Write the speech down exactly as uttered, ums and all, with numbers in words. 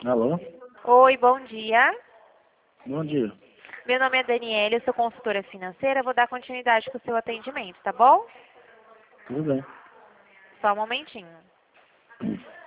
Alô? Oi, bom dia. Bom dia. Meu nome é Daniela, eu sou consultora financeira. Vou dar continuidade com o seu atendimento, tá bom? Tudo bem. Só um momentinho.